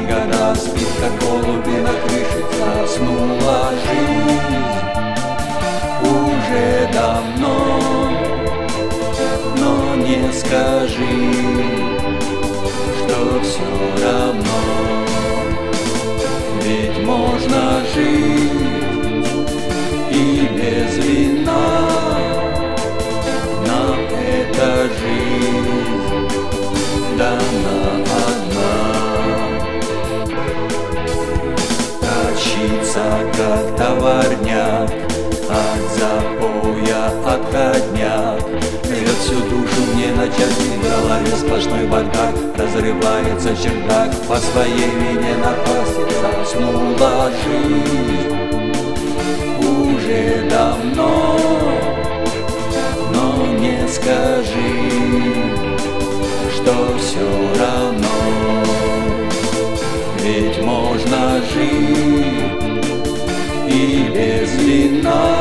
гора спит, как голуби на крыше, заснула жизнь уже давно. Но не скажи, что все равно, ведь можно жить и без вина. Нам эта жизнь дана одна. Тащиться как товарняк, от запоя отходняк, рвет всю душу мне на части, в голове сплошной бардак, разрывается чердак, по своей вине напасти заснула жизнь уже давно. Но не скажи, что все равно, ведь можно жить и без вина.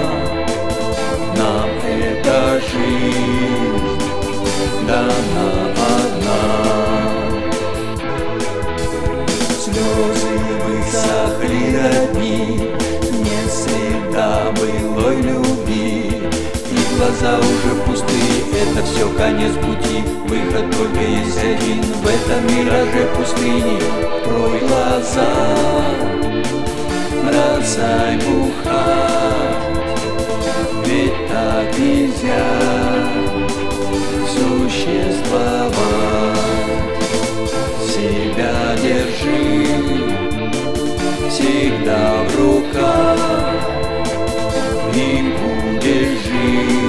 Нам эта жизнь дана одна. Слезы высохли родни, нет следа былой любви, и глаза уже пустые, это все конец пути. Выход только есть один в этом мираже пустыни. Открой глаза, бросай бухать, ведь так нельзя существовать. Себя держи всегда в руках, и будешь жить